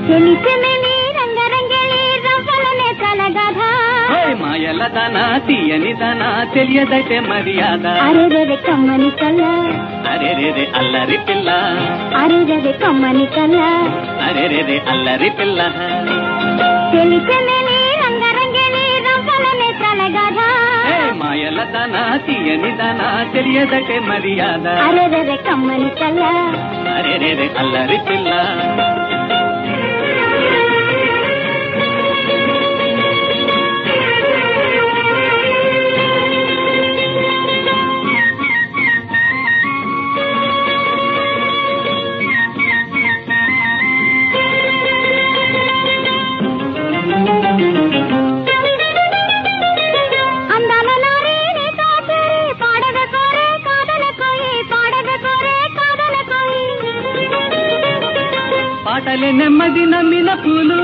చెలిచెమెలి రంగరంగేలి రవ్వలనే తలగధ మాయల దానా తీయని దానా తెలియదైతే మర్యాద అరెరెరె కమ్మని కళ్ళ అరెరెరె అల్లరి పిల్ల అరెరెరె కమ్మని కళ్ళ అరెరెరె అల్లరి పిల్ల చెలిచెమెలి రంగరంగేలి రవ్వలనే తలగధ మాయల దానా తీయని దానా తెలియదైతే మర్యాద అరెరెరె కమ్మని కళ్ళ అరెరెరె అల్లరి పిల్ల పాటలే నెమ్మది నమ్మిన పూలు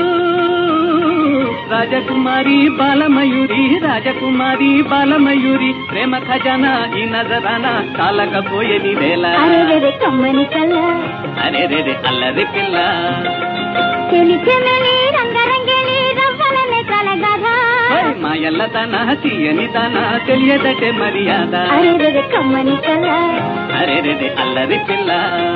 రాజకుమారి బాలమయూరి రాజకుమారి బాలమయూరి ప్రేమ ఖజానా ఈ నజరానా చాలకపోయేది వేళ అరెరెరె కమ్మని కళ్ళ అరెరెరె అల్లరి పిల్ల చెలిచెమెలి రంగరంగేలి రవ్వలనే తలగధ మాయల్ల దానా తీయని దానా తెలియదటే మర్యాద అరెరెరె కమ్మని కళ్ళ అరెరెరె అల్లరి పిల్ల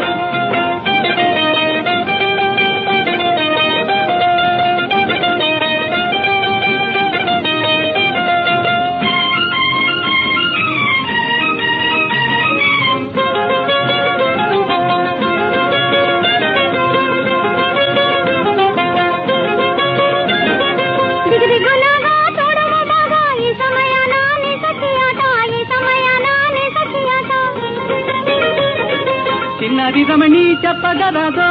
చిన్నది రమణి చెప్పగలదో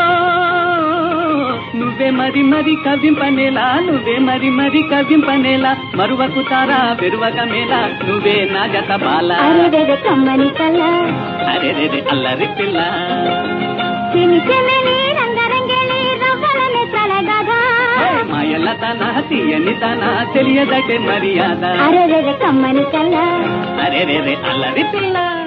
నువ్వే మరి మరి కవ్వింపనేలా నువ్వే మరి మరి కవ్వింపనేలా మరువకు తారా వెరువక మేలా నువ్వే నా జత బాల అరెరెరె కమ్మని కళ్ళ అరెరెరె అల్లరి పిల్ల చెలిచెమెలి రంగరంగేలి రవ్వలనే తలగధ మాయల తన తీయని తన తెలియదటే మర్యాద అరెరెరె కమ్మని కళ్ళ అరెరెరె అల్లరి పిల్ల